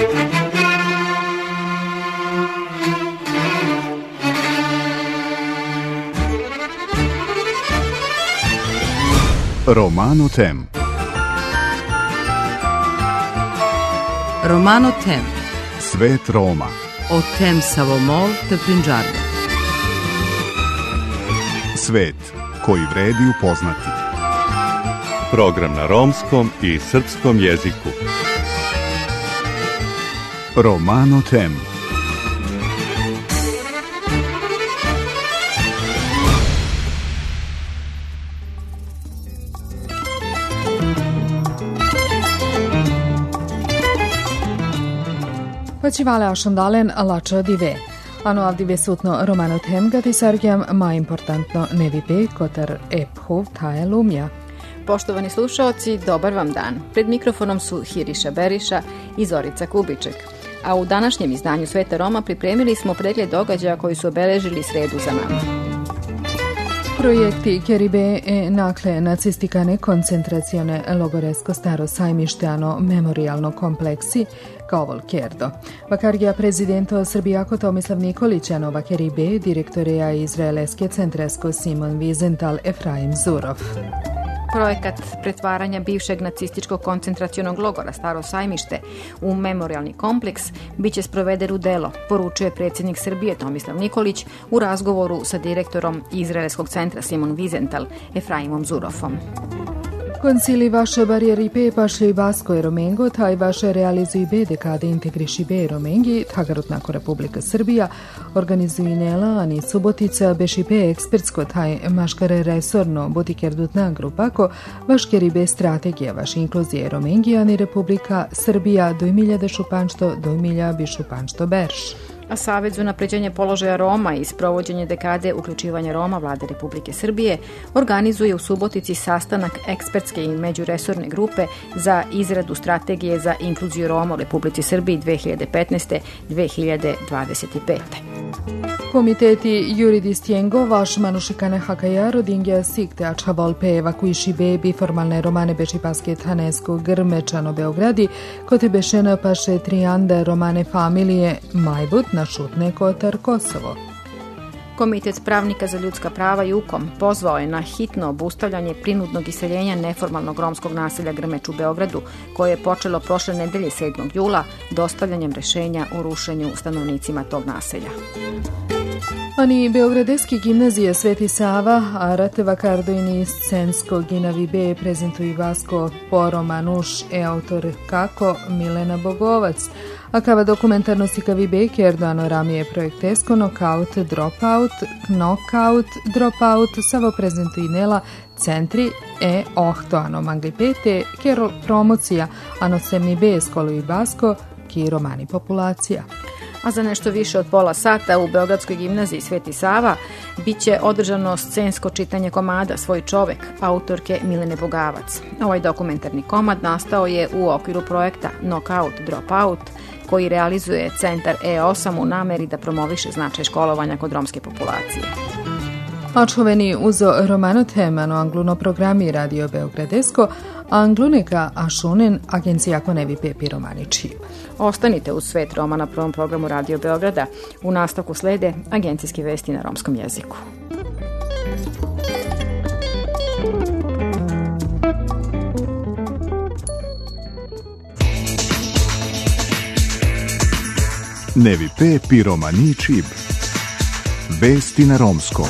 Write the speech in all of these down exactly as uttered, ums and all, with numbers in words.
Romano Tem. Romano Tem. Svet Roma. O tem Savomol te Prinđarde. Svet koji vredi upoznati. Program na romskom i srpskom jeziku. Romano Tem. Facivale ashandalen lača dive. Ano avdive sutno Romano Tem gati sargjam ma importantno nevibe kotar ephuv taje lumja. Poštovani slušaoci, dobar vam dan. Pred mikrofonom su Hiriša Beriša i Zorica Kubiček. A u današnjem izdanju Sveta Roma pripremili smo pregled događaja koji su obeležili sredu za nama. Projekti Keribe e nakle nacistikane koncentracione logoresko staro sajmišteano memorialno kompleksi kao Volkerdo. Vakargija prezidento Srbijako Tomislav Nikolićano Vakeribe, direktoreja izraeleske centresko Simon Wiesenthal Efraim Zurov. Projekat pretvaranja bivšeg nacističkog koncentracionog logora Staro sajmište u memorialni kompleks biće sproveden u delo, poručuje predsjednik Srbije Tomislav Nikolić u razgovoru sa direktorom izraelskog centra Simon Wiesenthal Efraimom Zurofom. Concili vaše barijeri pe pašli i Basko i Romengo, taj vaše realizuju be dekade integriši be Romengi, tagarutnako Republika Srbija, organizuju nela, ani Subotica, beši be ekspertsko, taj maškare resorno, butikerdutna grupako, vaškeri be strategija, vaš inkluzije Romengi, ani Republika Srbija, dojmilja de šupanšto, dojmilja bi šupanšto berš. A Savez za unapređenje položaja Roma i sprovođenje dekade uključivanja Roma Vlade Republike Srbije organizuje u Subotici sastanak ekspertske i međuresorne grupe za izradu strategije za inkluziju Roma u Republici Srbiji dve hiljade petnaeste do dve hiljade dvadeset pete. Komiteti Juridistiengo, vaš manušikane hakaja, rodingja sikte ača volpe evakuiši bebi formalne romane beši pasket hanesko grmečano Beogradi, kote bešena paše trijanda romane familije Majbut na šutne kotar Kosovo. Komitet pravnika za ljudska prava Jukom pozvao je na hitno obustavljanje prinudnog iseljenja neformalnog romskog naselja Grmeč u Beogradu, koje je počelo prošle nedelje sedmog jula dostavljanjem rešenja o rušenju stanovnicima tog naselja. Ani Beogradeski gimnazija Sveti Sava, a Rate Vakardojni Scensko Ginavi B prezentuju Vasko Poro Manuš e autor kako Milena Bogovac, a kava dokumentarnosti kavi B Kerdano ramije projektesko Knockout Dropout, Knockout Dropout, savo prezentuju nela centri e ohto ano mangli pete, kerol promocija ano semni B skolu i Basko, ki romani populacija. A za nešto više od pola sata u Beogradskoj gimnaziji Sveti Sava biće održano scensko čitanje komada Svoj čovek, autorke Milene Bogavac. Ovaj dokumentarni komad nastao je u okviru projekta Knockout Dropout, koji realizuje centar E osam u nameri da promoviše značaj školovanja kod romske populacije. Očuveni uzo Romano Temano angluno programi Radio Beogradesko, angluneka ašunen agencija Konevi Pepi Romanići. Ostanite uz Svet Roma na prvom programu Radio Beograda. U nastavku slede agencijske vesti na romskom jeziku. Nevi Pepi Romanići. Vesti na romskom.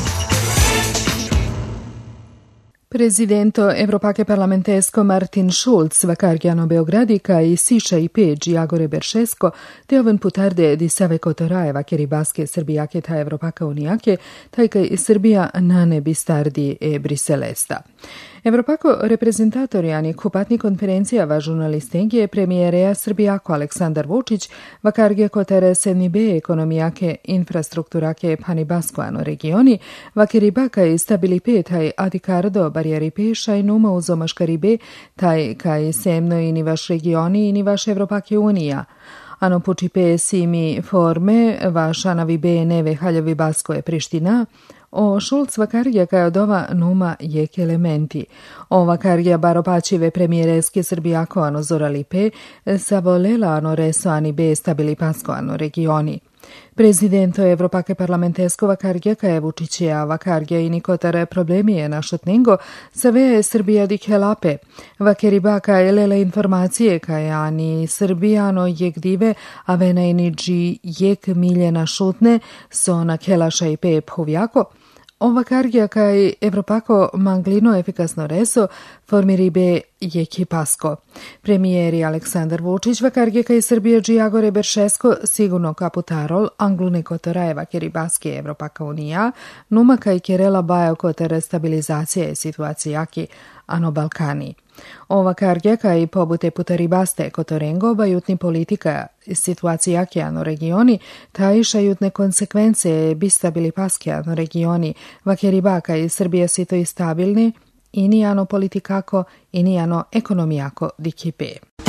Prezidento Evropake parlamentesko Martin Schulz vakargjano Beogradika i Siša i Peđi Agore Beršesko te oven putarde di save kotorajeva keri baske Srbijake ta Evropaka unijake tajka i Srbija na nebi stardi e Briselesta. Evropako reprezentatori ani kupatni konferencija va žurnalistengije premijereja Srbijako Aleksandar Vučić vakarge kotere sedni be ekonomijake infrastrukturake pani baskoano regioni vakeri baka i stabili petaj adikardo barijeri peša i numa uzomaškari be taj kaj semno i ni vaš regioni i ni vaš Evropake unija. Ano puči pe simi forme vaša navi be neve haljavi basko je Priština, O Schulz vakargija kaj od ova numa jek elementi. O vakargija baro pačive premijereske Srbijako ano zorali pe, sa volela ano reso ani be stabili pasko ano regioni. Prezidento Evropake parlamentesko vakargija kaj Vučićija vakargija i nikotare problemije na šutningo, save je Srbija dik helape. Vakeriba kaj lele informacije kaj ani Srbijano jek dive, a vena iniđi jek miljena šutne, so na kelaša i pe phovjako. Ova kargija kaj Evropako manglino efikasno reso formiri be jeki pasko. Premijeri Aleksandar Vučić vakargija kaj Srbija Đijagore Beršesko sigurno kaputarol anglune kotorajeva keribaske Evropaka unija, numa kaj kerela bajo kotere stabilizacije situacijaki ano Balkani. Ova kargija kaj pobute putaribaste kotorengo bajutni politika situacijaki ano regioni, taj šajutne konsekvence bistabili paske ano regioni, vakeriba kaj Srbija sito i stabilni, ini ano politikako, ini ano ekonomijako dikipe.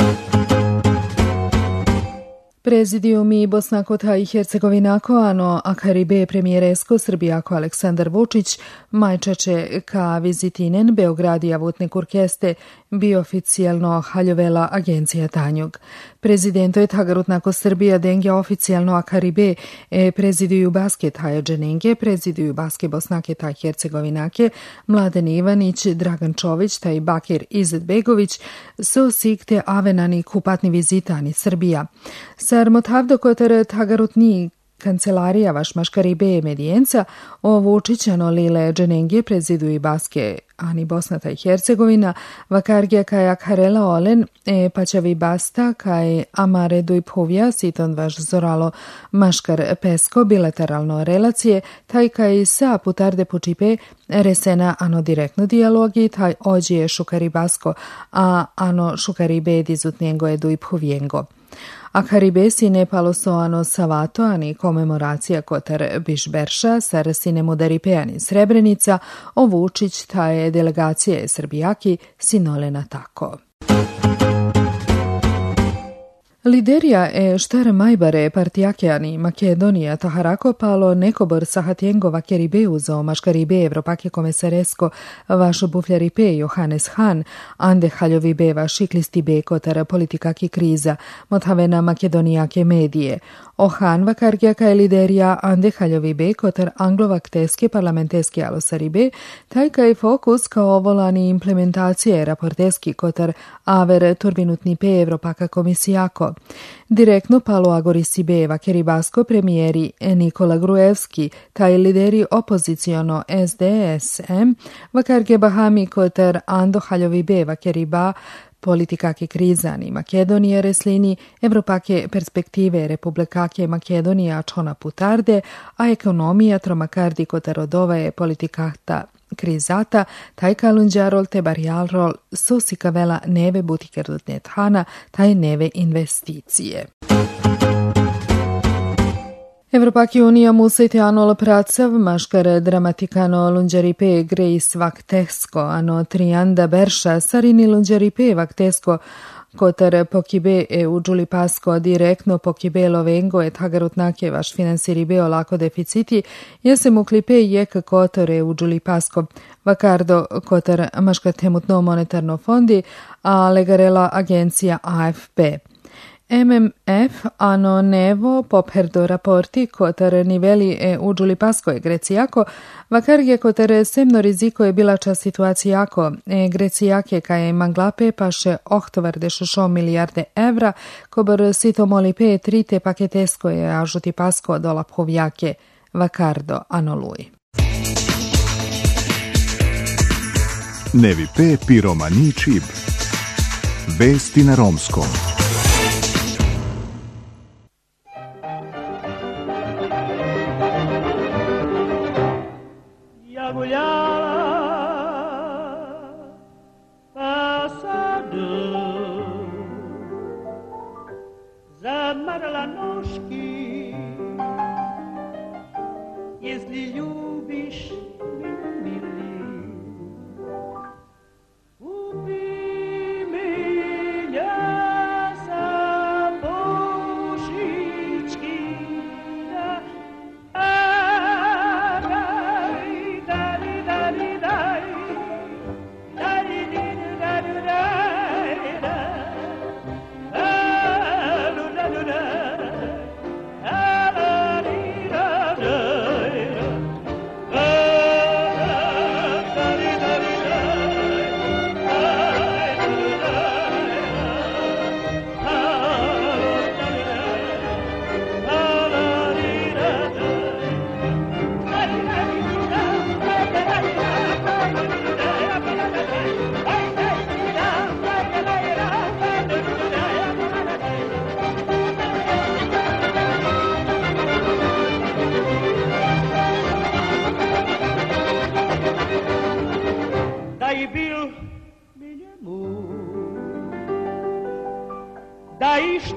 Prezidijumi Bosnakota i Hercegovinako, ano Akaribe premijeresko Srbijako Aleksandar Vučić, majčače ka vizitinen Beogradija vutne kurkeste bi oficijalno haljovela agencija Tanjug. Prezidento je tagarutnako Srbija denge oficijalno Akaribe e prezidiju basket haja dženenge, prezidiju baske Bosnake ta Hercegovinake, Mladen Ivanić, Dragan Čović taj Bakir Izetbegović so sikte avenani kupatni vizitani Srbija. Sar motavdo kotere tagarutni kancelarija vaš maškaribe medijenca o Vučićano lile dženenge prezidu i baske ani Bosnata i Hercegovina, vakargija kaj akharela olen e pačavi basta kaj amaredu i puvja siton vaš zoralo maškar pesko bilateralno relacije, taj kaj sa putarde pučipe resena ano direktno dijalogi, taj ođije šukari basko, a ano šukaribe dizutnjengo edu i puvjengo. Akaribe sine palosoano savato ani komemoracija kotar Bišberša sar sine modaripeani Srebrenica, o Vučić taje delegacije Srbijaki sinolena tako. Liderija e štar majbare partijakeani Makedonija taharako palo nekobor sahatjengo vakeribeu zo maškaribe Evropake komesaresko vašo bufljaripe Johannes Han, ande haljovi beva šiklisti be kotar politikaki kriza, mothavena makedonijake medije. O Han vakargija kaj liderija ande haljovi be kotar anglovakteske parlamenteske alosaribe, taj kaj fokus kao volani implementacije raporteski kotar aver turbinutni pe Evropaka komisijako. Direktno palo agorisi beva keribasko premijeri Nikola Gruevski, taj lideri opoziciono S D S M, vakarge bahami kotar ando haljovi beva keriba politikake krizani Makedonije reslini, Evropake perspektive Republikake Makedonija čona putarde, a ekonomija tromakardi kotarodova je politikata krizata, taj kalunđarol te barjalrol susikavela neve butikerdutnet hana, taj neve investicije. Evropaki unija musajte anol pracav, maškar dramatikano lunđaripe grejs vaktesko, ano trianda berša, sarini lunđaripe vaktesko, kotar pokibe e u džuli pasko direktno pokibelo vengo et hagarutnake vaš finansiribeo lako deficiti, jesem u klipe jek kotore u džuli pasko, vakardo kotar maška temutno monetarno fondi, a legarela agencija A F P. M M F ano nevo popherdo raporti kotar niveli e u džuli pasko je Grecijako, vakarge kotar semno riziko je bilača situacijako e Grecijake kaj manglape paše ohtovarde šošo milijarde evra, kobor sito molipe trite paketesko je ažuti pasko dola povjake, vakardo ano lui. Nevi pe piromani čib. Vesti na romskom.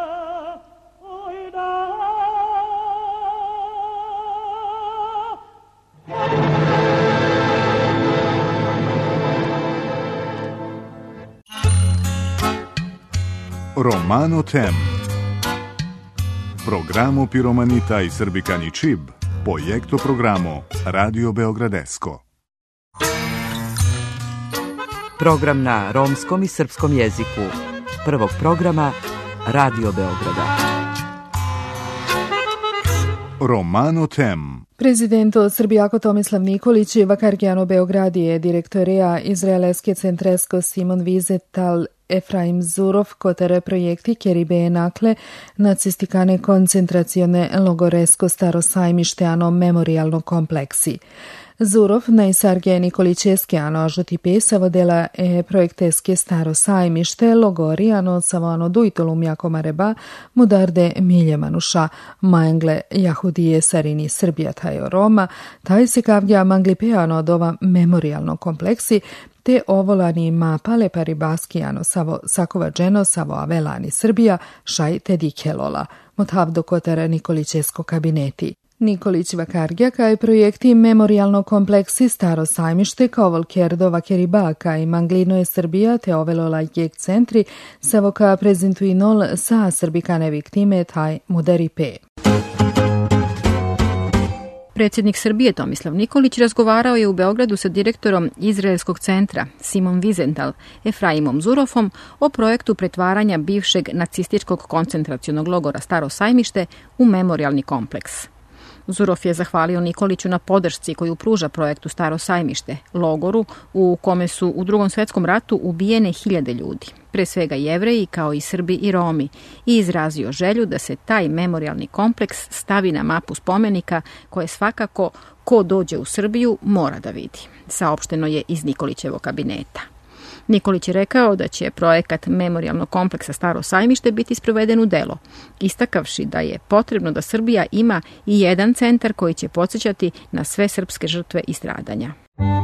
Romano Tem. Programo Piromanita i Srbikani Čib, projekto programo Radio Beogradesko. Program na romskom i srpskom jeziku prvog programa Radio Beograda. Romano Tem. Президентот Србијако Томислав Николиќ вакарѓано Београдије директорија Израелеске центреско Симон Визетал Ефраим Зуров коtere projekti Keribe Nakle nacistikane koncentracione logoresko staro sajmišteano memorialno kompleksi. Zurov najsarge Nikolićeskiano žuti pesavo dela e projekteske staro sajmište logoriano savano dujtolum jako mareba mudarde miljemanuša maengle jahudije sarini Srbija tajo Roma taj se kavgja manglipeano od ova memorialno kompleksi te ovolani mapale paribaskijano savo sakovađeno savo avelani Srbija šaj te dikelola motavdo kotere Nikolićesko kabineti. Nikolić Vakargja kaj projekti memorialno kompleksi Staro sajmište kao Volkerdova Keribaka i Manglino je Srbija te ovelola jek centri savoka prezentuinol sa srbikane viktime taj muderi pe. Predsjednik Srbije Tomislav Nikolić razgovarao je u Beogradu sa direktorom Izraelskog centra Simon Wiesenthal Efraimom Zurofom o projektu pretvaranja bivšeg nacističkog koncentracionog logora Staro sajmište u memorialni kompleks. Zurov je zahvalio Nikoliću na podršci koju pruža projektu Staro sajmište, logoru u kome su u Drugom svjetskom ratu ubijene hiljade ljudi, pre svega Jevreji kao i Srbi i Romi, i izrazio želju da se taj memorialni kompleks stavi na mapu spomenika koje svakako ko dođe u Srbiju mora da vidi, saopšteno je iz Nikolićevog kabineta. Nikolić je rekao da će projekat memorialnog kompleksa Staro sajmište biti sproveden u delo, istakavši da je potrebno da Srbija ima i jedan centar koji će podsjećati na sve srpske žrtve i stradanja.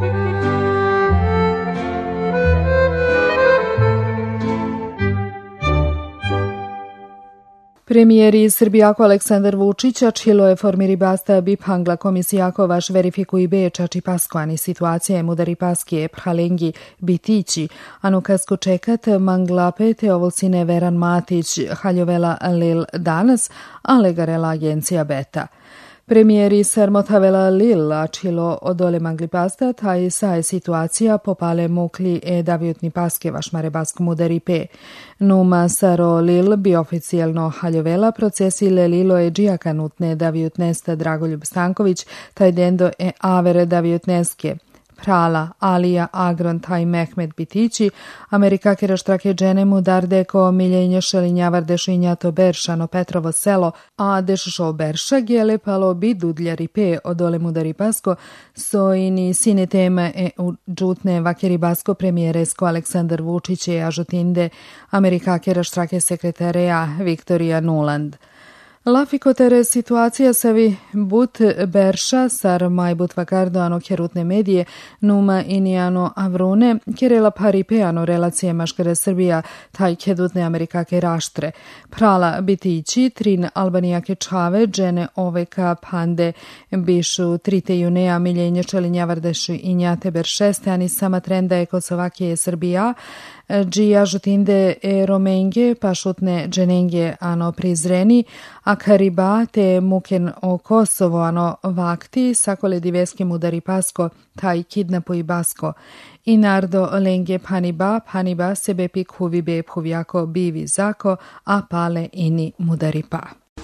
Premijer iz Srbijako Aleksandar Vučić čilo je formiri basta Biphangla komisijako vaš verifikuj be čači paskoani situacije mudari paskije prhalengi bitići, ano kasko čekat manglape te ovolcine Veran Matić haljovela lel danas, ale garela agencija Beta. Premijeri Sermotavela Lil ačilo odole mangli pasta, taj sa je situacija popale mukli e davjutni paske vašmare baskom udari pe. Numa Saro Lil bi oficijalno haljovela procesile Lilo e džijakanutne davjutnesta Dragoljub Stanković, taj dendo e avere davjutneske. Prala, Alija, Agron, taj Mehmet Bitići, Amerika keraštrake dženemu dardeko miljenje šelinjavar dešinjato Beršano Petrovo selo, a deššo Berša gele palo bi dudljari pe odole mudari pasko, sojini sine teme e u džutne vakeri basko premijeresko Aleksandar Vučić e ažutinde Amerika keraštrake sekretareja Viktorija Nuland. Lafikotere situacija savi but Berša sar majbut vakardoano kerutne medije numa inijano avrune kerela paripeano relacije maškare Srbija taj kedutne Amerikake raštre. Prala bitići trin Albanijake čave džene oveka pande bišu trite junea miljenje čelinjavardešu i njate Beršeste ani sama trenda je Kosovakije Srbija Džija žutinde e romenge pašutne dženenge ano prizreni, a kariba te muken o Kosovo ano vakti sakole diveske mudari pasko taj kidnapo i basko. I nardo lenge paniba, paniba sebe pik huvi be puvjako bivi zako, a pale ini mudari pa.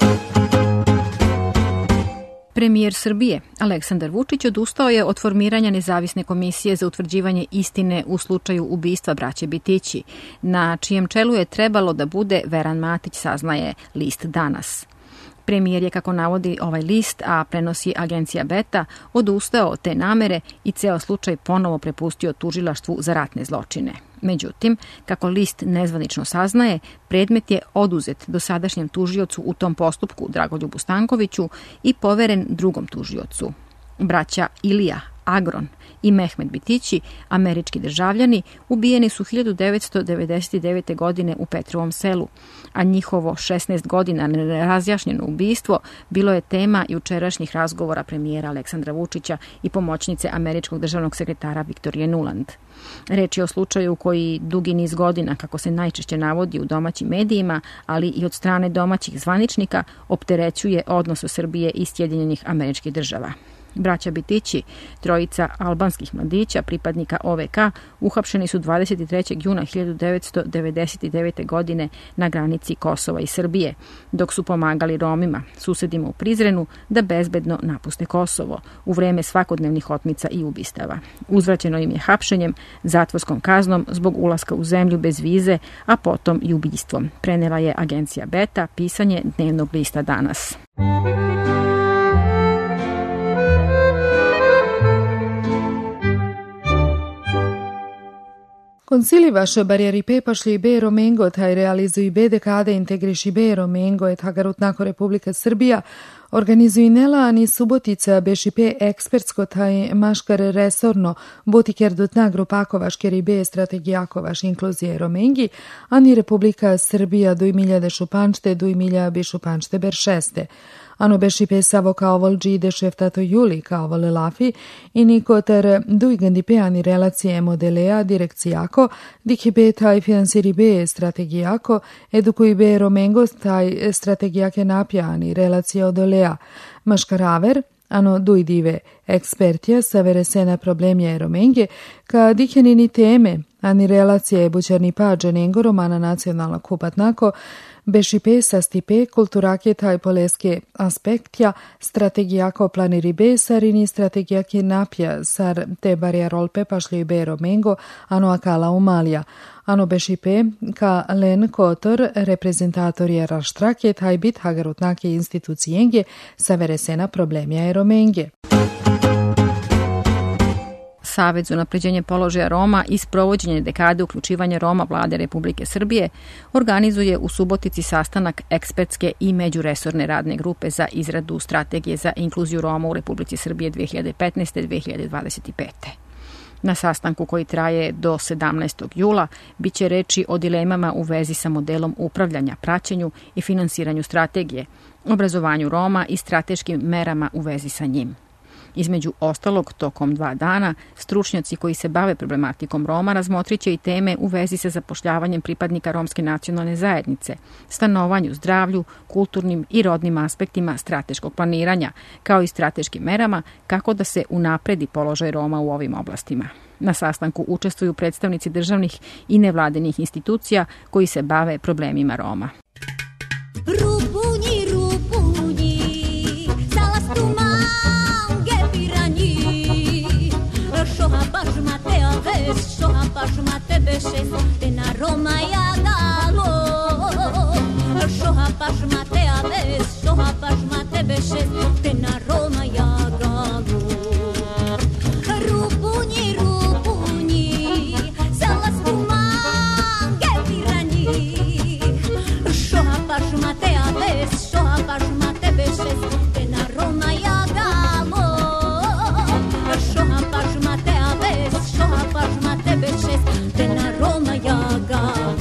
Premijer Srbije Aleksandar Vučić odustao je od formiranja nezavisne komisije za utvrđivanje istine u slučaju ubistva braće Bitići, na čijem čelu je trebalo da bude Veran Matić, saznaje list Danas. Premijer je, kako navodi ovaj list, a prenosi agencija Beta, odustao od te namere i ceo slučaj ponovo prepustio tužilaštvu za ratne zločine. Međutim, kako list nezvanično saznaje, predmet je oduzet dosadašnjem tužiocu u tom postupku Dragoljubu Stankoviću i poveren drugom tužiocu. Braća Ilija, Agron i Mehmet Bitići, američki državljani, ubijeni su hiljadu devetsto devedeset devete. godine u Petrovom selu, a njihovo šesnaest godina nerazjašnjeno ubistvo bilo je tema jučerašnjih razgovora premijera Aleksandra Vučića i pomoćnice američkog državnog sekretara Viktorije Nuland. Reč je o slučaju koji dugi niz godina, kako se najčešće navodi u domaćim medijima, ali i od strane domaćih zvaničnika, opterećuje odnos Srbije i Sjedinjenih Američkih Država. Braća Bitići, trojica albanskih mladića, pripadnika O V K, uhapšeni su dvadeset trećeg juna hiljadu devetsto devedeset devete. godine na granici Kosova i Srbije, dok su pomagali Romima, susedima u Prizrenu, da bezbedno napuste Kosovo u vreme svakodnevnih otmica i ubistava. Uzvraćeno im je hapšenjem, zatvorskom kaznom zbog ulaska u zemlju bez vize, a potom i ubistvom, prenela je agencija Beta, pisanje dnevnog lista Danas. Concili vaše barijeri pe pašli be Romengo taj realizuju be dekade integriši be Romengo et hagarutnako Republika Srbija organizuju nela ani Subotica beši pe ekspertsko taj maškar resorno botiker dutna grupako vaškeri be strategijako vaš inkluzije Romengi, ani Republika Srbija duj milja de šupančte, duj milja bi šupančte beršeste. Ano beši pe savo kao vol džide šeftato juli kao vol lafi i nikoter duj gandi pe ani relacije modelea direkcijako, diki be taj finansiri be strategijako, edukuj be Romengo taj strategijake napja ani relacije odolea. Maškaraver, ano duj dive ekspertija savere sena problemje Romenge, ka dikenini teme, ani relacije bućarni pađe nengo romana nacionalna kupatnako, beši pe sastipe kulturake taj poleske aspektja, strategijako planiri be sarini strategijake napja sar te barijarolpe pašli be Romengo, ano akala umalja. Ano beši pe ka len kotor reprezentator je raštrake taj bit hagarutnake institucijenge savere sena problemja je Romenge. Savet za unapređenje položaja Roma i sprovođenje dekade uključivanja Roma vlade Republike Srbije organizuje u Subotici sastanak ekspertske i međuresorne radne grupe za izradu strategije za inkluziju Roma u Republici Srbije dve hiljade petnaeste do dve hiljade dvadeset pete. Na sastanku koji traje do sedamnaestog jula biće reči o dilemama u vezi sa modelom upravljanja, praćenju i finansiranju strategije, obrazovanju Roma i strateškim merama u vezi sa njim. Između ostalog, tokom dva dana, stručnjaci koji se bave problematikom Roma razmotrit će i teme u vezi sa zapošljavanjem pripadnika romske nacionalne zajednice, stanovanju, zdravlju, kulturnim i rodnim aspektima strateškog planiranja, kao i strateškim merama kako da se unapredi položaj Roma u ovim oblastima. Na sastanku učestvuju predstavnici državnih i nevladinih institucija koji se bave problemima Roma. Rupuni, rupuni, salastu mange piranji, šoha baš mate aves, šoha baš mate bešes, te na Roma jagalo. Šoha baš mate aves, šoha baš mate bešes, te na Roma jagalo. Rupuni, rupuni, salastu mange piranji, šoha baš mate aves, šoha baš mate bešes, te na Roma jagalo. Šoha baš mate aves, šoha baš mate bešes, te na Roma jagalo.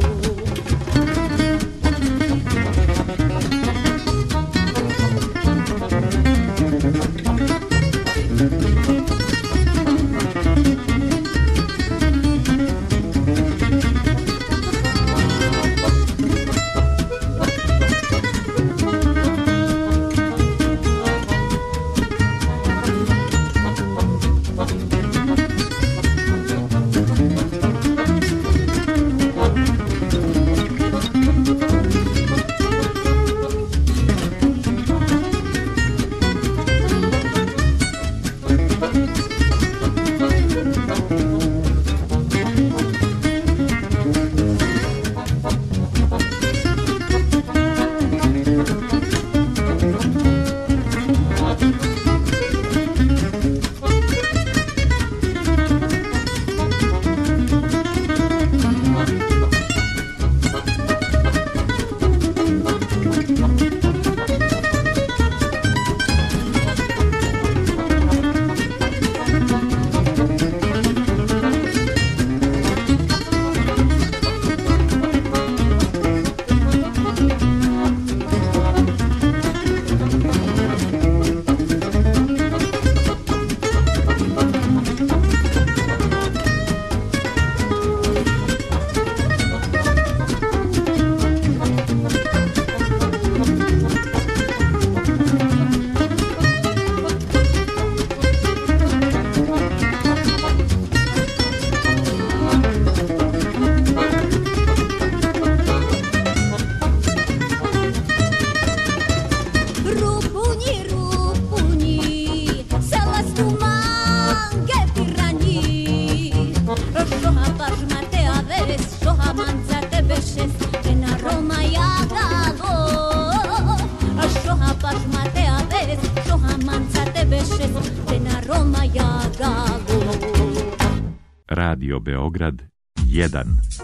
Radio Beograd jedan.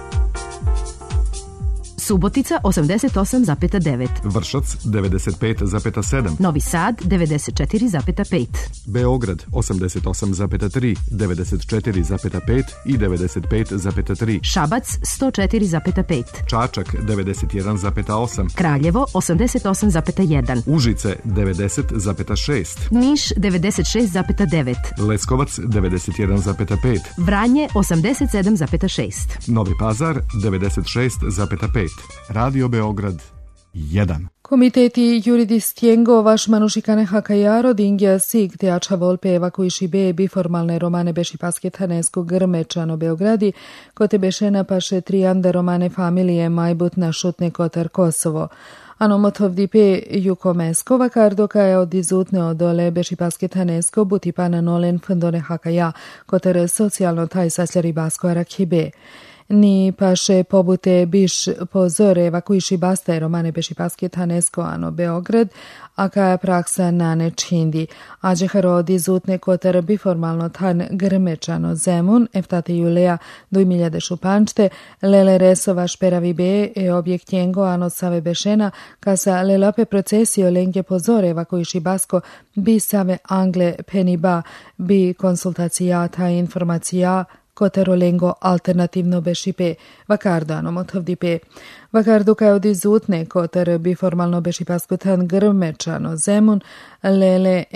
Subotica osamdeset osam zarez devet. Vršac devedeset pet zarez sedam. Novi Sad devedeset četiri zarez pet. Beograd osamdeset osam zarez tri, devedeset četiri zarez pet i devedeset pet zarez tri. Šabac sto četiri zarez pet. Čačak devedeset jedan zarez osam. Kraljevo osamdeset osam zarez jedan. Užice devedeset zarez šest. Niš devedeset šest zarez devet. Leskovac devedeset jedan zarez pet. Vranje osamdeset sedam zarez šest. Novi Pazar devedeset šest zarez pet. Radio Beograd jedan. Komiteti Juridistjengo Vašmanušikane Hakajaro Dingja Sig Teača Volpe evakuiši be biformalne romane beši pasketanesko Grmečano Beogradi, kote bešena paše trijanda romane familije Majbutna Šutne Kotar Kosovo. Ano motovdipe Jukomesko vakardo kaja od izutne odole beši pasketanesko butipana nolen fundone Hakaja, kotar socijalno taj sasljari basko arakibe. Ni paše pobute biš pozore evakuiši basta romane beši pasketanesko ano Beograd, a kaja praksa na nečindi. Ađe harod izutne kotar biformalno tan Grmečano Zemun, eftate Julea duj miljade šupančte, lele resova šperavi be e objektjengo ano save bešena, kasa lelope procesio lenke pozore evakuiši basko bi save angle peniba, bi konsultacijata i informacija koterolengo alternativno bešipe, vakardo ano motovdipe. Vakardo kaj od izutne koter bi formalno bešipasko tan Grmečano Zemun, lele e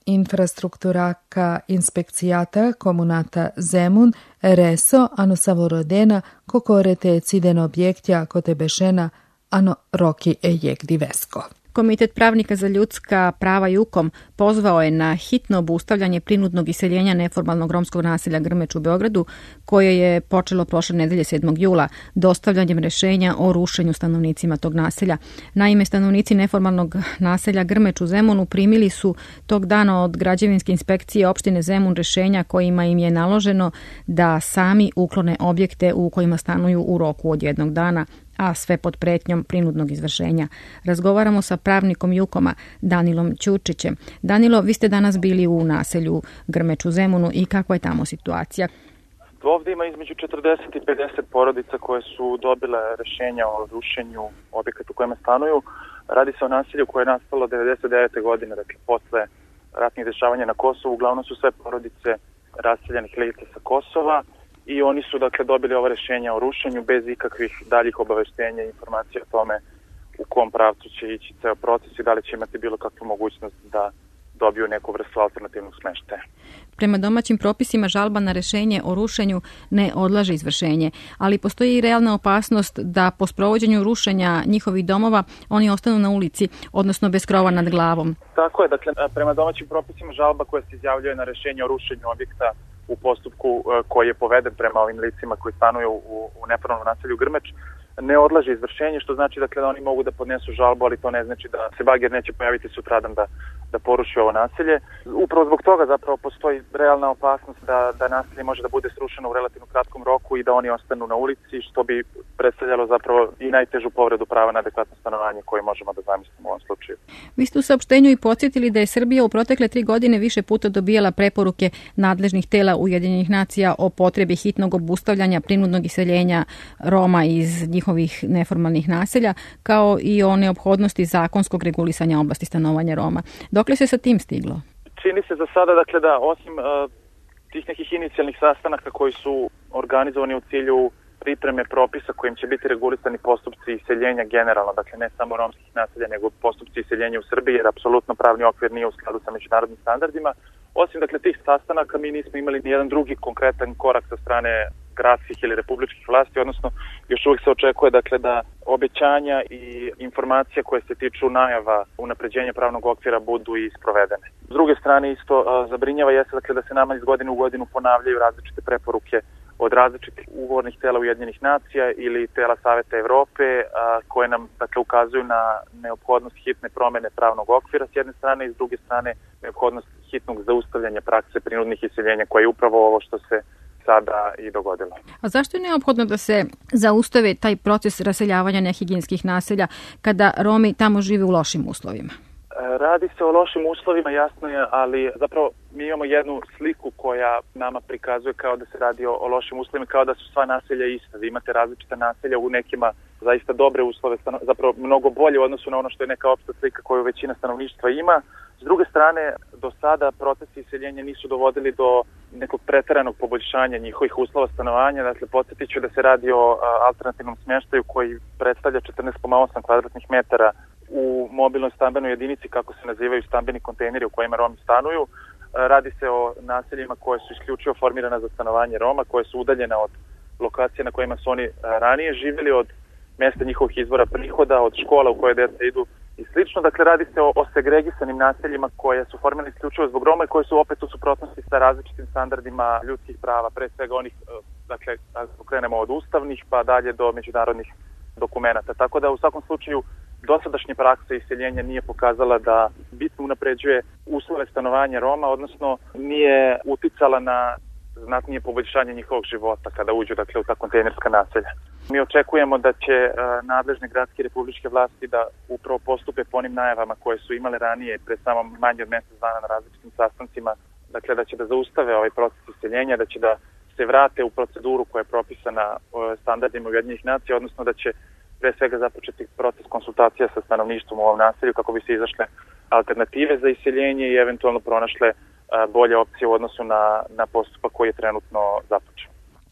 infrastrukturaka inspekcijata komunata Zemun, reso, ano savorodena, kokorete cideno objektja kote bešena, ano roki ejek divesko. Komitet pravnika za ljudska prava Jukom pozvao je na hitno obustavljanje prinudnog iseljenja neformalnog romskog naselja Grmeč u Beogradu, koje je počelo prošle nedelje sedmog jula dostavljanjem rešenja o rušenju stanovnicima tog naselja. Naime, stanovnici neformalnog naselja Grmeč u Zemunu primili su tog dana od građevinske inspekcije opštine Zemun rešenja kojima im je naloženo da sami uklone objekte u kojima stanuju u roku od jednog dana, a sve pod pretnjom prinudnog izvršenja. Razgovaramo sa pravnikom Jukoma, Danilom Ćurčićem. Danilo, vi ste danas bili u naselju Grmeč u Zemunu i kakva je tamo situacija? Ovdje ima između četrdeset i pedeset porodica koje su dobile rešenja o rušenju objekata u kojima stanuju. Radi se o naselju koje je nastalo devedeset devete godine, dakle posle ratnih dešavanja na Kosovu. Uglavnom su sve porodice raseljenih lica sa Kosova. I oni su dakle dobili ova rešenja o rušenju bez ikakvih daljih obaveštenja i informacija o tome u kom pravcu će ići ceo proces i da li će imati bilo kakvu mogućnost da dobiju neku vrstu alternativnog smeštaja. Prema domaćim propisima žalba na rešenje o rušenju ne odlaže izvršenje, ali postoji i realna opasnost da po sprovođenju rušenja njihovih domova oni ostanu na ulici, odnosno bez krova nad glavom. Tako je, dakle prema domaćim propisima žalba koja se izjavljuje na rešenje o rušenju objekta u postupku koji je poveden prema ovim licima koji stanuju u, u neformalnom naselju Grmeč ne odlaže izvršenje, što znači dakle, da oni mogu da podnesu žalbu, ali to ne znači da se bager neće pojaviti sutradan da, da poruši ovo naselje. Upravo zbog toga zapravo postoji realna opasnost da, da naselje može da bude srušeno u relativno kratkom roku i da oni ostanu na ulici, što bi predstavljalo zapravo i najtežu povredu prava na adekvatno stanovanje koje možemo da zamislimo u ovom slučaju. Vi ste u saopštenju i podsjetili da je Srbija u protekle tri godine više puta dobijala preporuke nadležnih tela Ujedinjenih nacija o potrebi hitnog obustavljanja prinudnog iseljenja Roma iz njihovih neformalnih naselja, kao i o neophodnosti zakonskog regulisanja oblasti stanovanja Roma. Dokle se sa tim stiglo? Čini se za sada dakle da osim uh, tih nekih inicijalnih sastanaka koji su organizovani u cilju pripreme propisa kojim će biti regulisani postupci iseljenja generalno, dakle ne samo romskih naselja, nego postupci iseljenja u Srbiji, jer apsolutno pravni okvir nije u skladu sa međunarodnim standardima. Osim dakle tih sastanaka mi nismo imali ni jedan drugi konkretan korak sa strane gradskih ili republičkih vlasti, odnosno još uvijek se očekuje dakle da obećanja i informacije koje se tiču najava unapređenja pravnog okvira budu i sprovedene. S druge strane isto a, zabrinjava jeste dakle da se nama iz godine u godinu ponavljaju različite preporuke od različitih ugovornih tela Ujedinjenih nacija ili tela Saveta Evrope a, koje nam dakle ukazuju na neophodnost hitne promene pravnog okvira s jedne strane i s druge strane neophodnost hitnog zaustavljanja prakse prinudnih iseljenja koje je upravo ovo što se sada i dogodilo. A zašto je neophodno da se zaustave taj proces raseljavanja nehigijenskih naselja kada Romi tamo žive u lošim uslovima? Radi se o lošim uslovima, jasno je, ali zapravo mi imamo jednu sliku koja nama prikazuje kao da se radi o, o lošim uslovima, kao da su sva naselja ista. Vi imate različita naselja, u nekima zaista dobre uslove, zapravo mnogo bolje u odnosu na ono što je neka opšta slika koju većina stanovništva ima. S druge strane, do sada procesi iseljenja nisu dovodili do nekog preteranog poboljšanja njihovih uslova stanovanja. Dakle, podsjetit ću da se radi o alternativnom smještaju koji predstavlja četrnaest zarez osam kvadratnih metara u mobilnoj stambenoj jedinici, kako se nazivaju stambeni kontejneri u kojima Romi stanuju. Radi se o naseljima koje su isključivo formirana za stanovanje Roma, koje su udaljena od lokacije na kojima su oni ranije živjeli, od mjesta njihovih izvora prihoda, od škola u koje djeca idu i slično. Dakle, radi se o, o segregisanim naseljima koje su formirane isključivo zbog Roma i koje su opet u suprotnosti sa različitim standardima ljudskih prava, pre svega onih, dakle, ako krenemo od ustavnih pa dalje do međunarodnih dokumenata. Tako da u svakom slučaju dosadašnja praksa iseljenja nije pokazala da bitno unapređuje uslove stanovanja Roma, odnosno nije uticala na znatnije poboljšanje njihovog života kada uđu dakle, u ta kontejnerska naselja. Mi očekujemo da će uh, nadležne gradske i republičke vlasti da upravo postupe po onim najavama koje su imale ranije pred samo manje od mjesec dana na različitim sastancima, dakle da će da zaustave ovaj proces iseljenja, da će da se vrate u proceduru koja je propisana uh, standardima Ujedinjenih nacija, odnosno da će pre svega započeti proces konsultacija sa stanovništvom u ovom naselju kako bi se izašle alternative za iseljenje i eventualno pronašle bolje opcije u odnosu na, na postupak koji je trenutno započeo.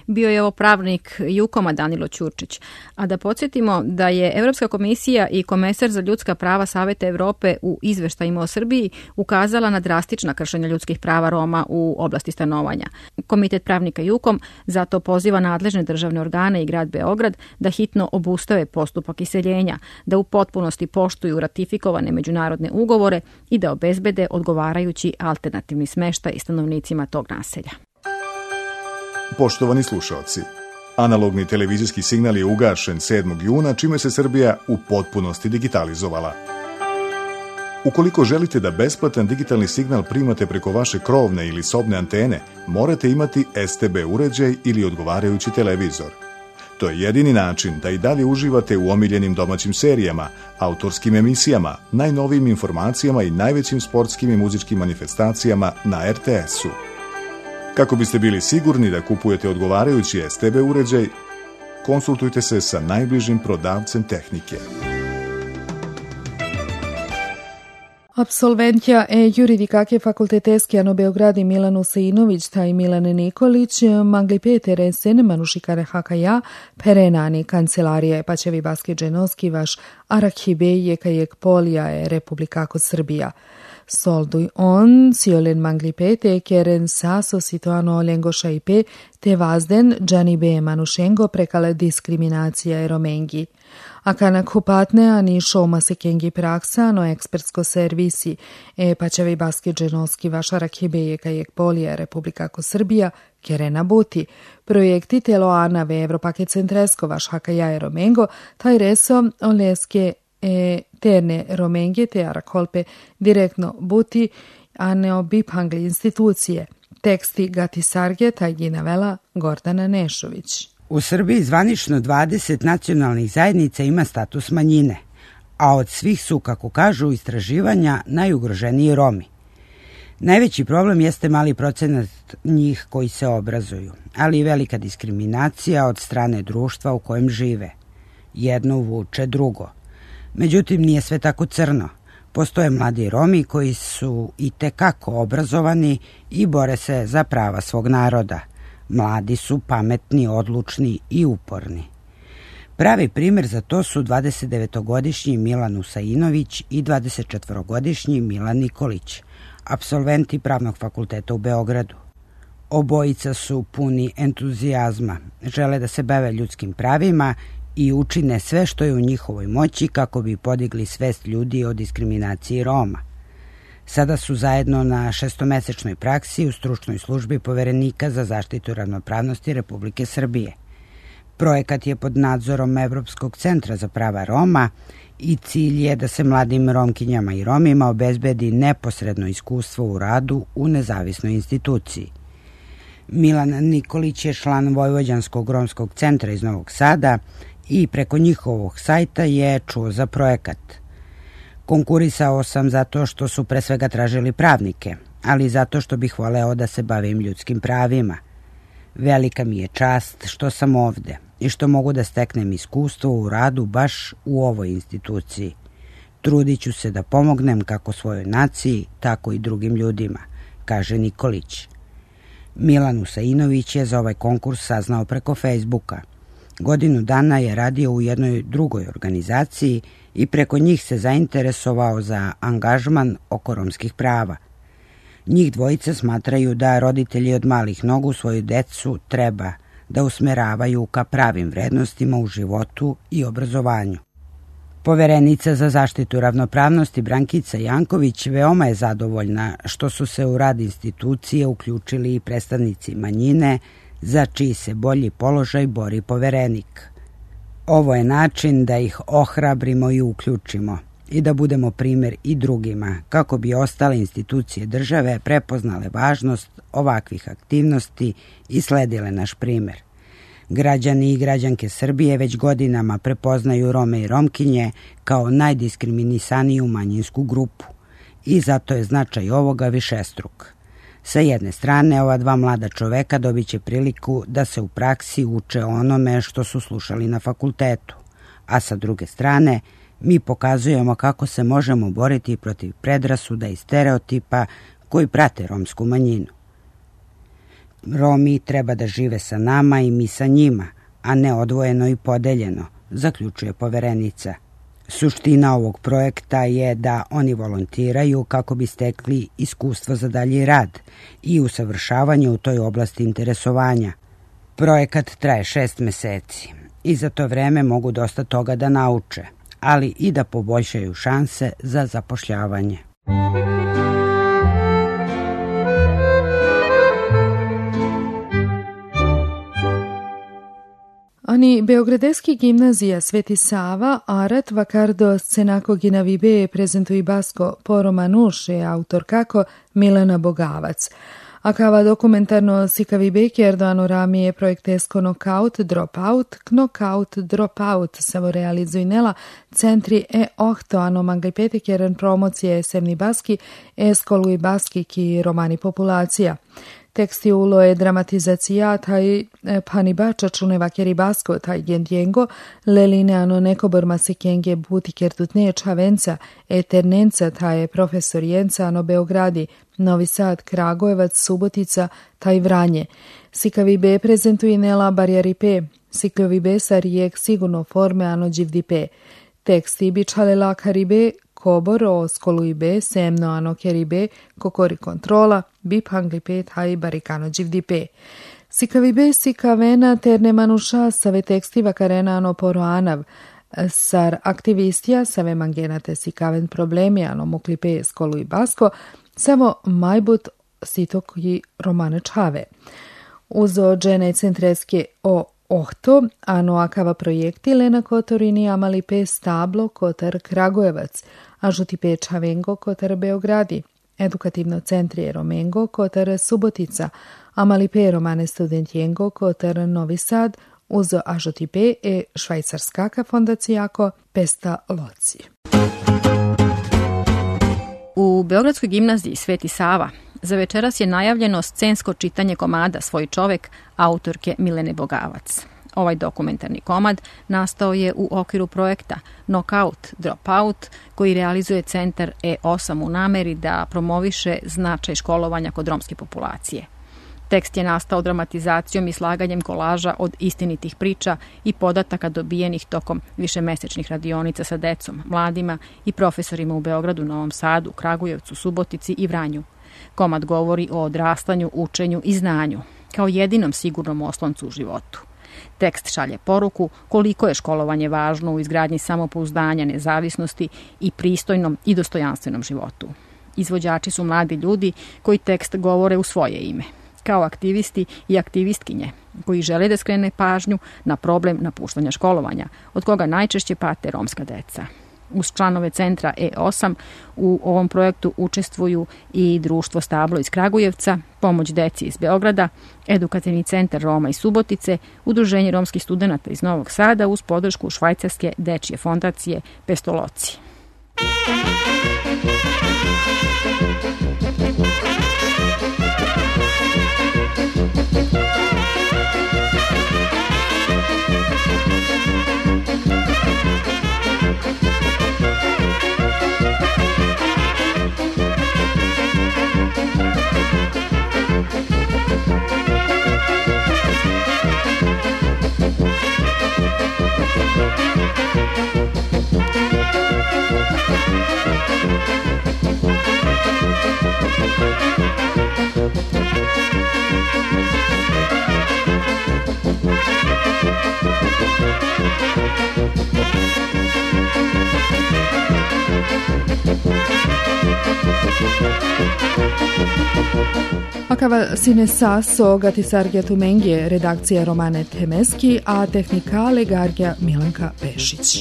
Bio je ovo pravnik Jukoma Danilo Ćurčić. A da podsjetimo da je Evropska komisija i komesar za ljudska prava Saveta Evrope u izveštajima o Srbiji ukazala na drastična kršenja ljudskih prava Roma u oblasti stanovanja. Komitet pravnika Jukom zato poziva nadležne državne organe i grad Beograd da hitno obustave postupak iseljenja, da u potpunosti poštuju ratifikovane međunarodne ugovore i da obezbede odgovarajući alternativni smeštaj stanovnicima tog naselja. Poštovani slušaoci, analogni televizijski signal je ugašen sedmog juna, čime se Srbija u potpunosti digitalizovala. Ukoliko želite da besplatan digitalni signal primate preko vaše krovne ili sobne antene, morate imati S T B uređaj ili odgovarajući televizor. To je jedini način da i dalje uživate u omiljenim domaćim serijama, autorskim emisijama, najnovijim informacijama i najvećim sportskim i muzičkim manifestacijama na R T S-u. Kako biste bili sigurni da kupujete odgovarajući S T B uređaj, konsultujte se sa najbližim prodavcem tehnike. Absolventja e-juridikake fakulteteske ano Beogradi Milan Useinović taj Milan Nikolić mangli Peter Esen manušikare hakaja perenani kancelarije pačevi baske dženoski vaš arakhibeje kajek polija je Republikako Srbija. Solduj on, siolen mangli pete, keren saso situano lengoša i pe, te vazden džani be manušengo prekale diskriminacija e romengi. A kana kupatne ani šoma se kengi praksa, no ekspertsko servisi, e pačevi baske dženoski vaša rakhibeje kajek polija Republikako Srbija, kerena buti. Projekti telo anave Evropake centresko vaš hakaja e romengo, taj reso oleske e terne romenge te arakolpe direktno buti, a ne obipangli institucije. Teksti Gati Sarge, taj je navela Gordana Nešović. U Srbiji zvanično dvadeset nacionalnih zajednica ima status manjine, a od svih su, kako kažu istraživanja, najugroženiji Romi. Najveći problem jeste mali procenat njih koji se obrazuju, ali i velika diskriminacija od strane društva u kojem žive. Jedno vuče drugo. Međutim, nije sve tako crno. Postoje mladi Romi koji su i tekako obrazovani i bore se za prava svog naroda. Mladi su pametni, odlučni i uporni. Pravi primjer za to su dvadesetdevetogodišnji Milan Usainović i dvadesetčetvorogodišnji Milan Nikolić, apsolventi Pravnog fakulteta u Beogradu. Obojica su puni entuzijazma, žele da se bave ljudskim pravima i učine sve što je u njihovoj moći kako bi podigli svest ljudi o diskriminaciji Roma. Sada su zajedno na šestomesečnoj praksi u stručnoj službi Poverenika za zaštitu ravnopravnosti Republike Srbije. Projekat je pod nadzorom Evropskog centra za prava Roma i cilj je da se mladim Romkinjama i Romima obezbedi neposredno iskustvo u radu u nezavisnoj instituciji. Milan Nikolić je član Vojvođanskog romskog centra iz Novog Sada i preko njihovog sajta je čuo za projekat. Konkurisao sam zato što su pre svega tražili pravnike, ali zato što bih voleo da se bavim ljudskim pravima. Velika mi je čast što sam ovde i što mogu da steknem iskustvo u radu baš u ovoj instituciji. Trudit ću se da pomognem kako svojoj naciji, tako i drugim ljudima, kaže Nikolić. Milan Usainović je za ovaj konkurs saznao preko Facebooka. Godinu dana je radio u jednoj drugoj organizaciji i preko njih se zainteresovao za angažman oko romskih prava. Njih dvojica smatraju da roditelji od malih nogu svoju decu treba da usmeravaju ka pravim vrednostima u životu i obrazovanju. Poverenica za zaštitu ravnopravnosti Brankica Janković veoma je zadovoljna što su se u rad institucije uključili i predstavnici manjine, za čiji se bolji položaj bori Poverenik. Ovo je način da ih ohrabrimo i uključimo i da budemo primjer i drugima, kako bi ostale institucije države prepoznale važnost ovakvih aktivnosti i sledile naš primjer. Građani i građanke Srbije već godinama prepoznaju Rome i Romkinje kao najdiskriminisaniju manjinsku grupu i zato je značaj ovoga višestruk. Sa jedne strane, ova dva mlada čoveka dobit će priliku da se u praksi uče onome što su slušali na fakultetu, a sa druge strane, mi pokazujemo kako se možemo boriti protiv predrasuda i stereotipa koji prate romsku manjinu. Romi treba da žive sa nama i mi sa njima, a ne odvojeno i podeljeno, zaključuje poverenica. Suština ovog projekta je da oni volontiraju kako bi stekli iskustvo za dalji rad i usavršavanje u toj oblasti interesovanja. Projekat traje šest meseci i za to vreme mogu dosta toga da nauče, ali i da poboljšaju šanse za zapošljavanje. Ani Beogradeski gimnazija Sveti Sava, arat vakardo scenako ginavibe prezentui basko poromanuše autor kako Milena Bogavac. A kava dokumentarno sikavibe kerdoano ramije projektesko knockout dropout, knockout dropout savo realizuinela centri e ohto ano manglipete keren promocije semni baski eskolu i baski ki romani populacija. Teksti ulo je dramatizacija taj panibača čuneva keribasko taj gendjengo, lelineano nekobor masikenge buti kertutne čavenca, eternenca taj profesor Jenca ano Beogradi, Novi Sad, Kragujevac, Subotica, taj Vranje. Sikavibe prezentuinela barjaripe, sikavibe sarijek sigurno forme ano dživdipe. Teksti bičale lakaribe, kobor o skoluibe, semno ano keribe, kokori kontrola, bip hanglipe taj barikano dživdipe. Sikavibe sikavena terne manuša save teksti vakarena ano poroanav, sar aktivistija save mangenate sikaven problemi ano muklipe skolu i basko, samo majbut sitoki romane čave. Uzo džene centreske o ohto, ano akava projekti Lena Kotorini amali pe stablo Kotar Kragujevac, a žuti pe čavengo Kotar Beogradi, edukativno centri Romengo Kotar Subotica, amali pe romane studentjengo Kotar Novi Sad, uzo a žuti pe e švajcarskaka fondacijako Pesta Loci. U Beogradskoj gimnaziji Sveti Sava za večeras je najavljeno scensko čitanje komada Svoj čovek autorke Milene Bogavac. Ovaj dokumentarni komad nastao je u okviru projekta Knockout Dropout koji realizuje centar E osam u nameri da promoviše značaj školovanja kod romske populacije. Tekst je nastao dramatizacijom i slaganjem kolaža od istinitih priča i podataka dobijenih tokom višemesečnih radionica sa decom, mladima i profesorima u Beogradu, Novom Sadu, Kragujevcu, Subotici i Vranju. Komad govori o odrastanju, učenju i znanju, kao jedinom sigurnom osloncu u životu. Tekst šalje poruku koliko je školovanje važno u izgradnji samopouzdanja, nezavisnosti i pristojnom i dostojanstvenom životu. Izvođači su mladi ljudi koji tekst govore u svoje ime, kao aktivisti i aktivistkinje koji žele da skrene pažnju na problem napuštanja školovanja, od koga najčešće pate romska deca. Uz članove centra E osam u ovom projektu učestvuju i društvo Stablo iz Kragujevca, Pomoć deci iz Beograda, Edukativni centar Roma iz Subotice, Udruženje romskih studenata iz Novog Sada uz podršku švajcarske dečije fondacije Pestoloci. Akava sine saso gatisargja tumengje redakcija Romane Temeski, a tehnikale gargja Milanka Pešić.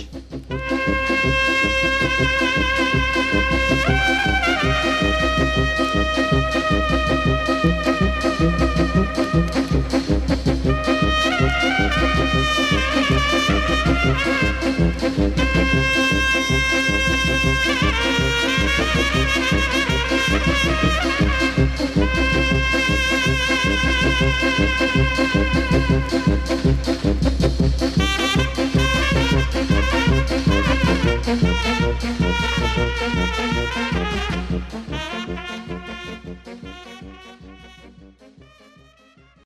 Thank you.